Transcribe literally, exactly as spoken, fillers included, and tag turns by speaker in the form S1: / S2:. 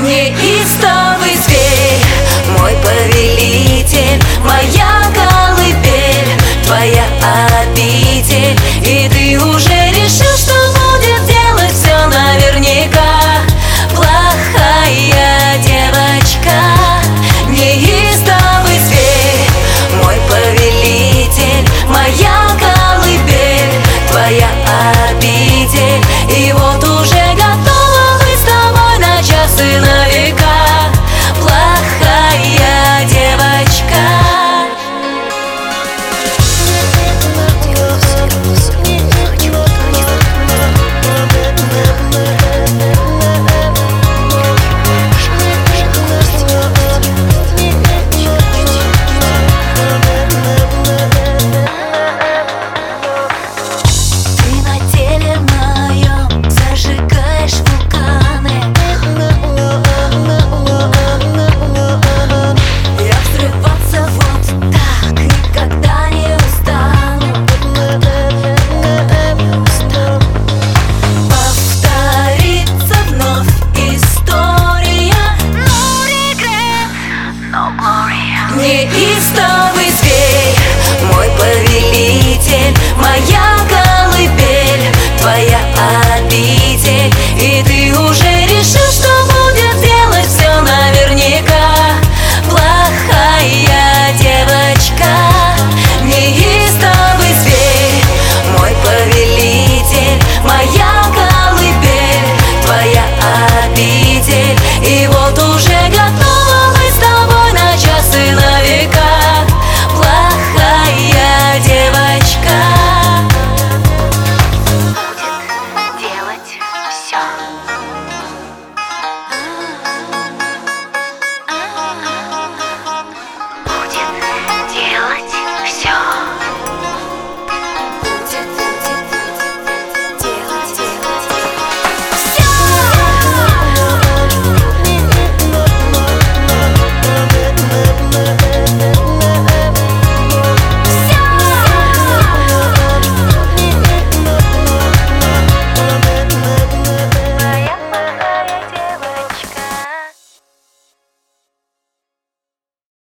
S1: неистовый зверь, мой повелитель, моя колыбель, твоя обитель. И ты уже решил, что будет делать все наверняка. Плохая девочка, неистовый зверь, мой повелитель, моя колыбель, твоя обитель. И вот уже готова быть с тобой на час и на века. Плохая девочка. Неистовый зверь, мой повелитель, моя колыбель, твоя обитель. И ты уже решил, что будет делать все наверняка. Плохая девочка, неистовый зверь, мой повелитель, моя колыбель, твоя обитель. И вот